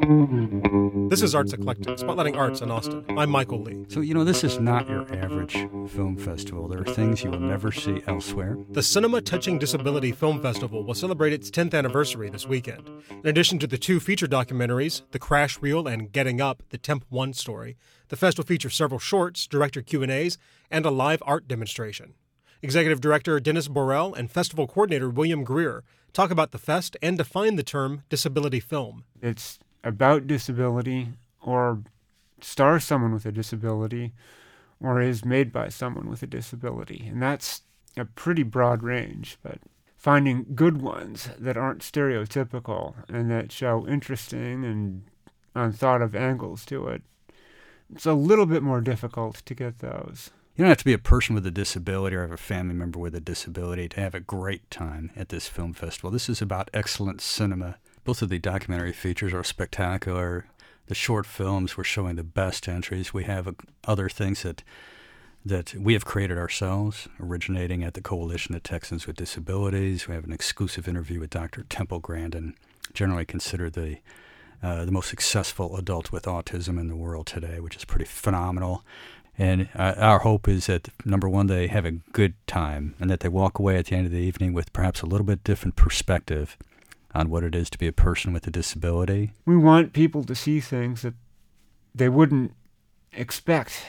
This is Arts Eclectic, spotlighting arts in Austin. I'm Michael Lee. So, this is not your average film festival. There are things you will never see elsewhere. The Cinema Touching Disability Film Festival will celebrate its 10th anniversary this weekend. In addition to the two feature documentaries, The Crash Reel and Getting Up, the Temp 1 story, the festival features several shorts, director Q&As, and a live art demonstration. Executive Director Dennis Borrell and Festival Coordinator William Greer talk about the fest and define the term disability film. It's about disability, or stars someone with a disability, or is made by someone with a disability. And that's a pretty broad range, but finding good ones that aren't stereotypical and that show interesting and unthought of angles to it, it's a little bit more difficult to get those. You don't have to be a person with a disability or have a family member with a disability to have a great time at this film festival. This is about excellent cinema. Both of the documentary features are spectacular. The short films, we're showing the best entries. We have other things that we have created ourselves, originating at the Coalition of Texans with Disabilities. We have an exclusive interview with Dr. Temple Grandin, generally considered the most successful adult with autism in the world today, which is pretty phenomenal. And our hope is that, number one, they have a good time and that they walk away at the end of the evening with perhaps a little bit different perspective on what it is to be a person with a disability. We want people to see things that they wouldn't expect,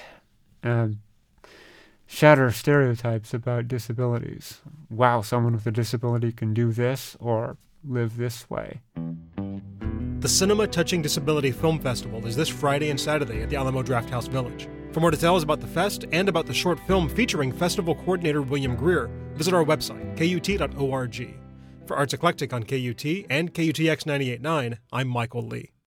shatter stereotypes about disabilities. Wow, someone with a disability can do this or live this way. The Cinema Touching Disability Film Festival is this Friday and Saturday at the Alamo Drafthouse Village. For more details about the fest and about the short film featuring Festival Coordinator William Greer, visit our website, KUT.org. For Arts Eclectic on KUT and KUTX 98.9, I'm Michael Lee.